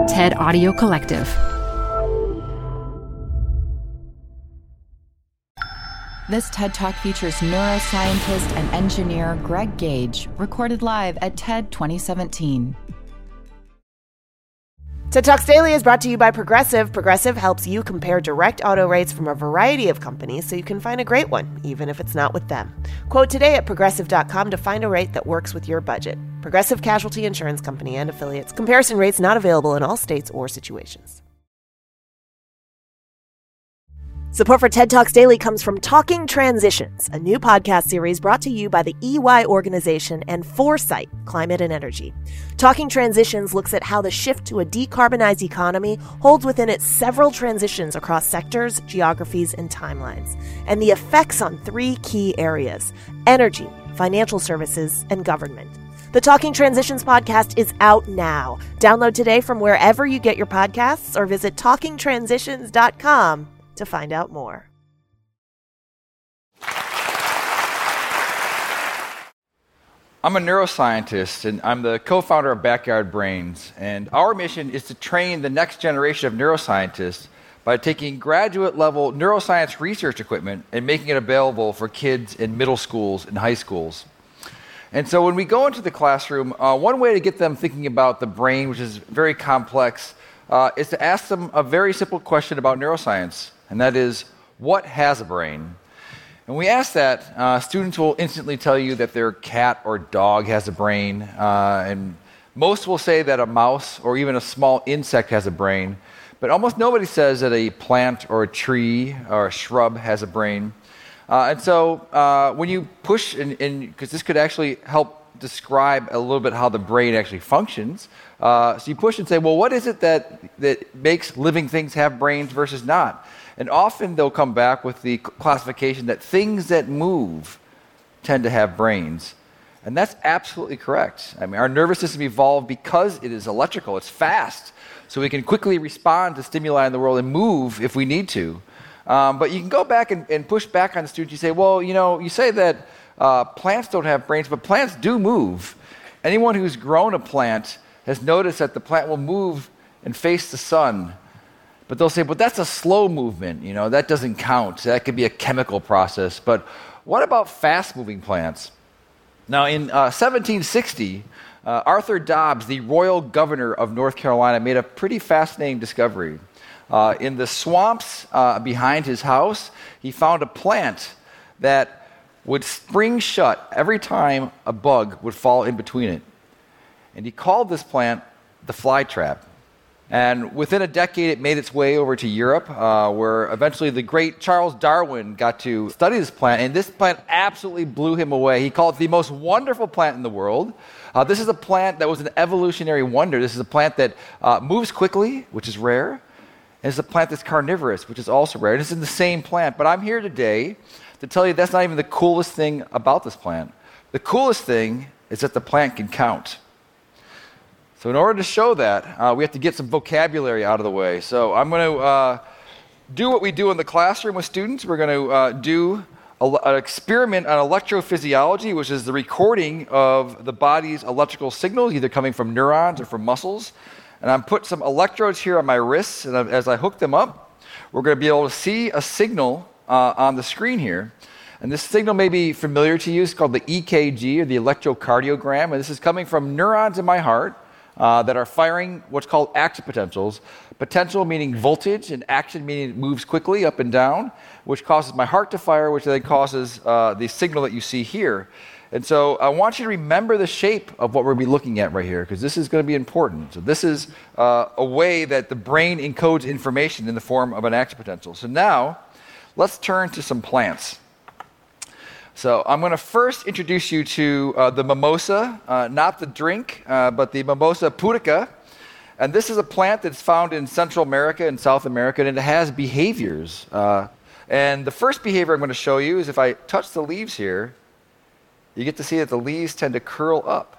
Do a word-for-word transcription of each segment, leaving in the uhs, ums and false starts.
TED Audio Collective. This TED Talk features neuroscientist and engineer Greg Gage, recorded live at TED twenty seventeen. TED Talks Daily is brought to you by Progressive. Progressive helps you compare direct auto rates from a variety of companies so you can find a great one, even if it's not with them. Quote today at progressive dot com to find a rate that works with your budget. Progressive Casualty Insurance Company and affiliates. Comparison rates not available in all states or situations. Support for TED Talks Daily comes from Talking Transitions, a new podcast series brought to you by the E Y organization and Foresight Climate and Energy. Talking Transitions looks at how the shift to a decarbonized economy holds within it several transitions across sectors, geographies, and timelines, and the effects on three key areas: energy, financial services, and government. The Talking Transitions podcast is out now. Download today from wherever you get your podcasts or visit talking transitions dot com to find out more. I'm a neuroscientist, and I'm the co-founder of Backyard Brains. And our mission is to train the next generation of neuroscientists by taking graduate-level neuroscience research equipment and making it available for kids in middle schools and high schools. And so when we go into the classroom, uh, one way to get them thinking about the brain, which is very complex, uh, is to ask them a very simple question about neuroscience. And that is, what has a brain? And we ask that, uh, students will instantly tell you that their cat or dog has a brain, uh, and most will say that a mouse or even a small insect has a brain, but almost nobody says that a plant or a tree or a shrub has a brain. Uh, and so uh, when you push, because this could actually help describe a little bit how the brain actually functions, uh, so you push and say, well, what is it that, that makes living things have brains versus not? And often they'll come back with the classification that things that move tend to have brains. And that's absolutely correct. I mean, our nervous system evolved because it is electrical. It's fast. So we can quickly respond to stimuli in the world and move if we need to. Um, but you can go back and, and push back on the students. You say, well, you know, you say that uh, plants don't have brains, but plants do move. Anyone who's grown a plant has noticed that the plant will move and face the sun. But they'll say, but that's a slow movement, you know, that doesn't count. That could be a chemical process. But what about fast-moving plants? Now, in uh, seventeen sixty, uh, Arthur Dobbs, the royal governor of North Carolina, made a pretty fascinating discovery. Uh, in the swamps uh, behind his house, he found a plant that would spring shut every time a bug would fall in between it. And he called this plant the flytrap. And within a decade, it made its way over to Europe, uh, where eventually the great Charles Darwin got to study this plant, and this plant absolutely blew him away. He called it the most wonderful plant in the world. Uh, this is a plant that was an evolutionary wonder. This is a plant that uh, moves quickly, which is rare, and it's a plant that's carnivorous, which is also rare. And it's in the same plant. But I'm here today to tell you that's not even the coolest thing about this plant. The coolest thing is that the plant can count. So in order to show that, uh, we have to get some vocabulary out of the way. So I'm going to uh, do what we do in the classroom with students. We're going to uh, do a, an experiment on electrophysiology, which is the recording of the body's electrical signals, either coming from neurons or from muscles. And I'm put some electrodes here on my wrists, and as I hook them up, we're going to be able to see a signal uh, on the screen here. And this signal may be familiar to you. It's called the E K G, or the electrocardiogram, and this is coming from neurons in my heart. Uh, that are firing what's called action potentials. Potential meaning voltage, and action meaning it moves quickly up and down, which causes my heart to fire, which then causes uh, the signal that you see here. And so I want you to remember the shape of what we're going to be looking at right here, because this is going to be important. So this is uh, a way that the brain encodes information in the form of an action potential. So now, let's turn to some plants. So I'm going to first introduce you to uh, the mimosa, uh, not the drink, uh, but the Mimosa pudica. And this is a plant that's found in Central America and South America, and it has behaviors. Uh, and the first behavior I'm going to show you is if I touch the leaves here, you get to see that the leaves tend to curl up.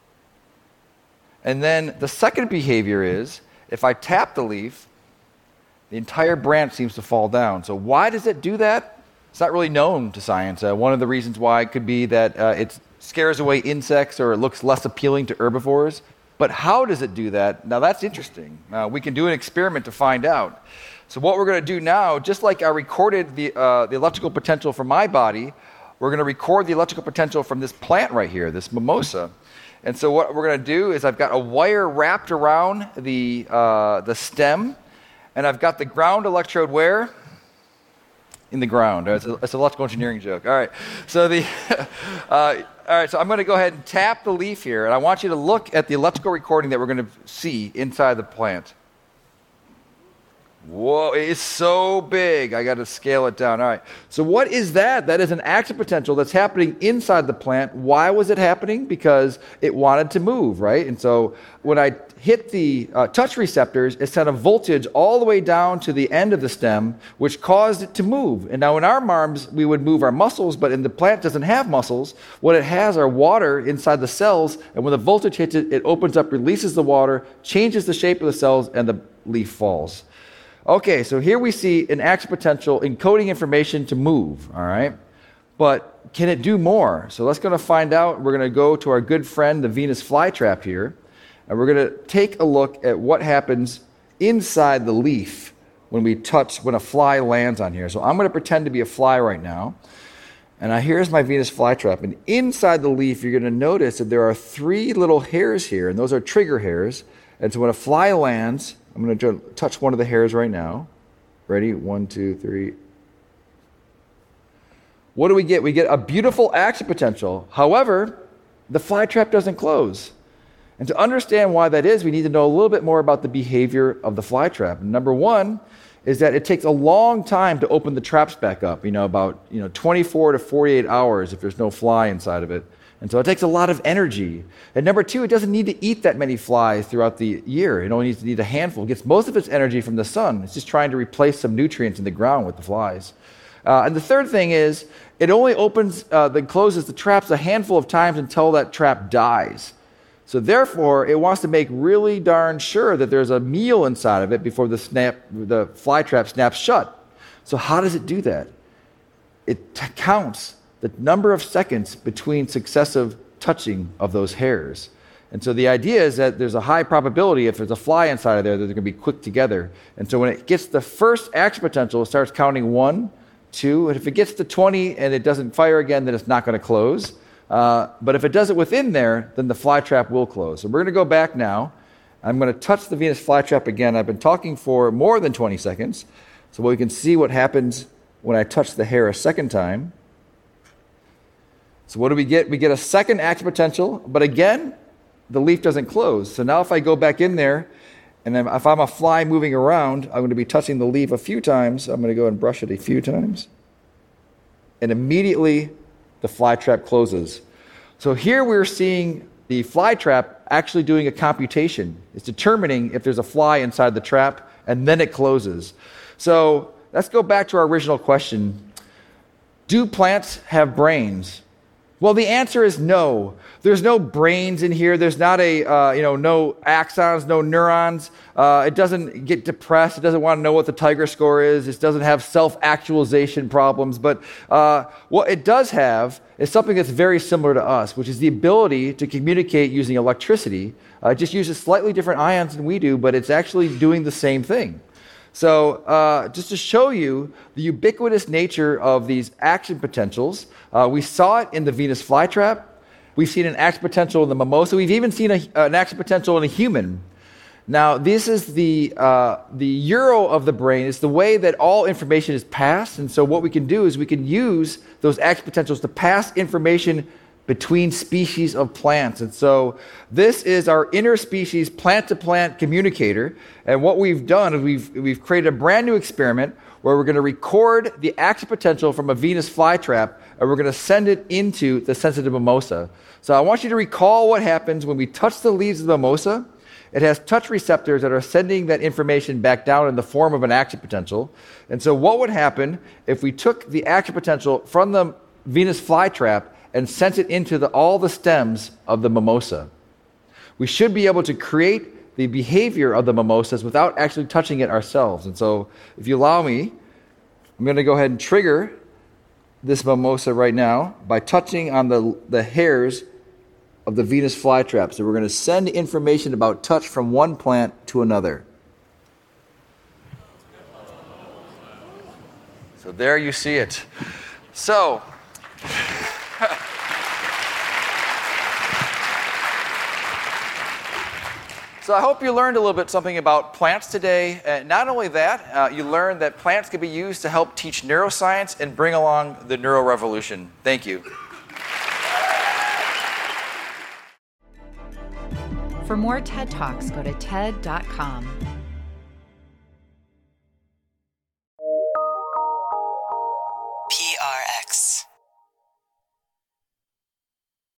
And then the second behavior is if I tap the leaf, the entire branch seems to fall down. So why does it do that? It's not really known to science. Uh, one of the reasons why could be that uh, it scares away insects or it looks less appealing to herbivores. But how does it do that? Now that's interesting. Uh, we can do an experiment to find out. So what we're going to do now, just like I recorded the, uh, the electrical potential from my body, we're going to record the electrical potential from this plant right here, this mimosa. And so what we're going to do is I've got a wire wrapped around the, uh, the stem, and I've got the ground electrode where? In the ground. It's, a, it's an electrical engineering joke. All right. So the, uh, all right. So I'm going to go ahead and tap the leaf here, and I want you to look at the electrical recording that we're going to see inside the plant. Whoa, it's so big. I got to scale it down. All right. So what is that? That is an action potential that's happening inside the plant. Why was it happening? Because it wanted to move, right? And so when I hit the uh, touch receptors, it sent a voltage all the way down to the end of the stem, which caused it to move. And now in our arms, we would move our muscles, but in the plant doesn't have muscles. What it has are water inside the cells, and when the voltage hits it, it opens up, releases the water, changes the shape of the cells, and the leaf falls. Okay, so here we see an action potential encoding information to move, all right? But can it do more? So let's going to find out. We're going to go to our good friend, the Venus flytrap here, and we're going to take a look at what happens inside the leaf when we touch, when a fly lands on here. So I'm going to pretend to be a fly right now, and I, here's my Venus flytrap. And inside the leaf, you're going to notice that there are three little hairs here, and those are trigger hairs. And so when a fly lands, I'm going to touch one of the hairs right now. Ready? One, two, three. What do we get? We get a beautiful action potential. However, the fly trap doesn't close. And to understand why that is, we need to know a little bit more about the behavior of the fly trap. Number one is that it takes a long time to open the traps back up, you know, about you know twenty-four to forty-eight hours if there's no fly inside of it. And so it takes a lot of energy. And number two, it doesn't need to eat that many flies throughout the year. It only needs to eat a handful. It gets most of its energy from the sun. It's just trying to replace some nutrients in the ground with the flies. Uh, and the third thing is, it only opens, uh, then closes the traps a handful of times until that trap dies. So therefore, it wants to make really darn sure that there's a meal inside of it before the snap, the fly trap snaps shut. So how does it do that? It t- counts the number of seconds between successive touching of those hairs. And so the idea is that there's a high probability if there's a fly inside of there that they're going to be quick together. And so when it gets the first action potential, it starts counting one, two, and if it gets to twenty and it doesn't fire again, then it's not going to close. Uh, but if it does it within there, then the fly trap will close. So we're going to go back now. I'm going to touch the Venus flytrap again. I've been talking for more than twenty seconds. So we can see what happens when I touch the hair a second time. So what do we get? We get a second action potential, but again, the leaf doesn't close. So now if I go back in there, and then if I'm a fly moving around, I'm going to be touching the leaf a few times. I'm going to go and brush it a few times. And immediately, the fly trap closes. So here we're seeing the fly trap actually doing a computation. It's determining if there's a fly inside the trap, and then it closes. So let's go back to our original question. Do plants have brains? Well, the answer is no. There's no brains in here. There's not a, uh, you know, no axons, no neurons. Uh, it doesn't get depressed. It doesn't want to know what the Tiger score is. It doesn't have self-actualization problems. But uh, what it does have is something that's very similar to us, which is the ability to communicate using electricity. Uh, it just uses slightly different ions than we do, but it's actually doing the same thing. So uh, just to show you the ubiquitous nature of these action potentials, uh, we saw it in the Venus flytrap. We've seen an action potential in the mimosa. We've even seen a, an action potential in a human. Now, this is the uh, the euro of the brain. It's the way that all information is passed. And so what we can do is we can use those action potentials to pass information between species of plants. And so this is our interspecies plant-to-plant communicator. And what we've done is we've, we've created a brand new experiment where we're going to record the action potential from a Venus flytrap, and we're going to send it into the sensitive mimosa. So I want you to recall what happens when we touch the leaves of the mimosa. It has touch receptors that are sending that information back down in the form of an action potential. And so what would happen if we took the action potential from the Venus flytrap and sent it into the, all the stems of the mimosa? We should be able to create the behavior of the mimosas without actually touching it ourselves. And so if you allow me, I'm going to go ahead and trigger this mimosa right now by touching on the, the hairs of the Venus flytrap. So we're going to send information about touch from one plant to another. So there you see it. So, so I hope you learned a little bit something about plants today. Uh, not only that, uh, you learned that plants can be used to help teach neuroscience and bring along the neuro revolution. Thank you. For more TED Talks, go to T E D dot com.